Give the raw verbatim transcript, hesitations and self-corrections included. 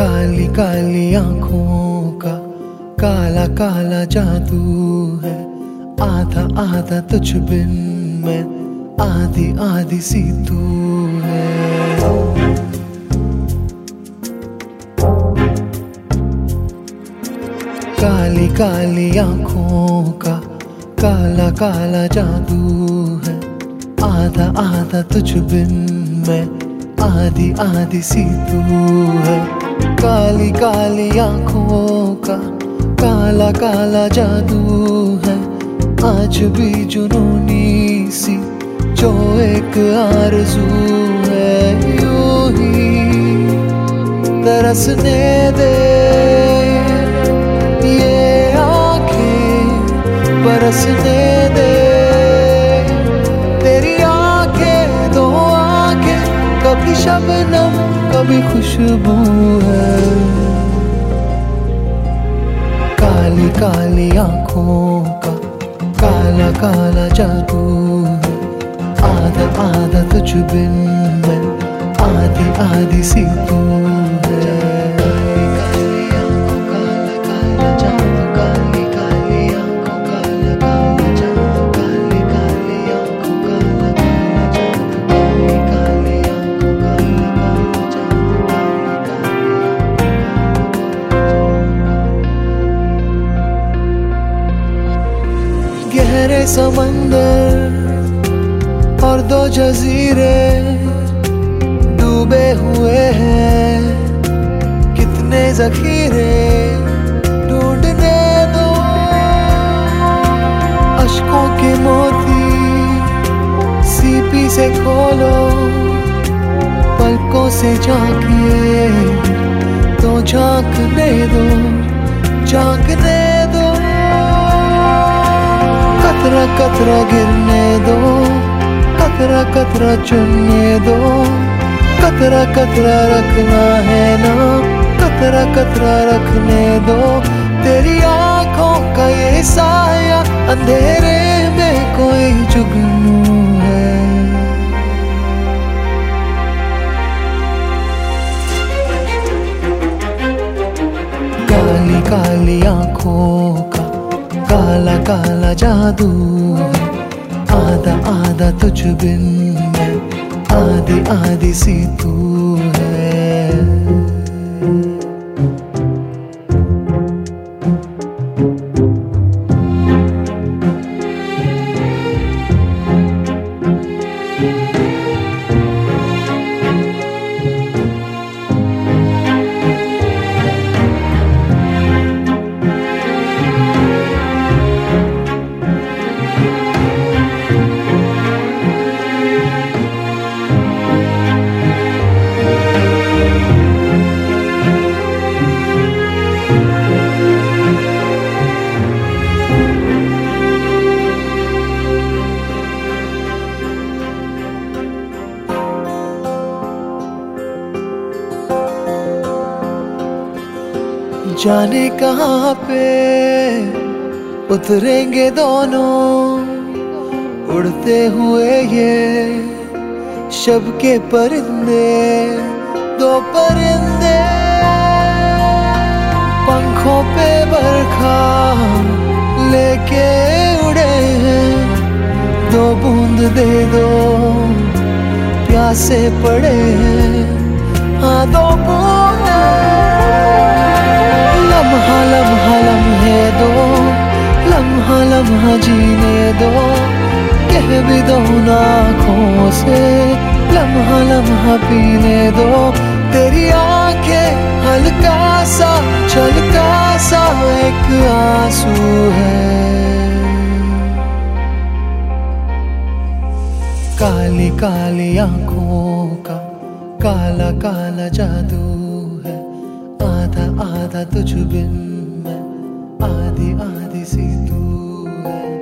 काली काली आंखों का काला काला जादू है, आधा आधा तुझ बिन मैं, आधी आधी सी तू है। काली काली आंखों का काला काला जादू है, आधा आधा तुझ बिन मैं, आधी आधी सी तू है। काली काली आंखों का काला काला जादू है, आज भी जुनूनी सी जो एक आरज़ू है। यूं ही तरसने दे ये आँखें, बरसने दे तेरी आँखें, दो आँखें, कभी शबनम कभी खुशबू है। काली काली आंखों का काला काला जादू है, आधा आधा तुझ बिन मैं, आधी आधी सी तू है। गहरे समंदर और दो जजीरे डूबे हुए हैं, कितने जखीरे ढूंढने दो। अश्कों के मोती सीपी से खोलो, पलकों से झांकिए तो झांकने दो, झांकने दो। कतरा कतरा गिरने दो, कतरा कतरा चुनने दो, कतरा कतरा रखना है ना, कतरा कतरा रखने दो। तेरी आंखों का ये साया अंधेरे में कोई जुगनू है। काली काली आंखों का काला काला जादू है, आधा आधा तुझ बिन मैं, आधी आधी सी तू है। जाने कहाँ पे उतरेंगे दोनों, उड़ते हुए ये शब के परिंदे, दो परिंदे पंखों पे बरखा लेके उड़े हैं। दो बूंद दे दो, प्यासे पड़े हैं, हाँ दो बूंद। लम्हा लम्हा लम्हे दो, लम्हा लम्हा जीने दो, कह भी दो आँखों से, लम्हा लम्हा पीने दो। तेरी आंखें हल्का सा छलका सा एक आंसू है। काली काली आंखों का काला काला जादू है, आधा आधा तुझ बिन मैं, आधी आधी सी तू है।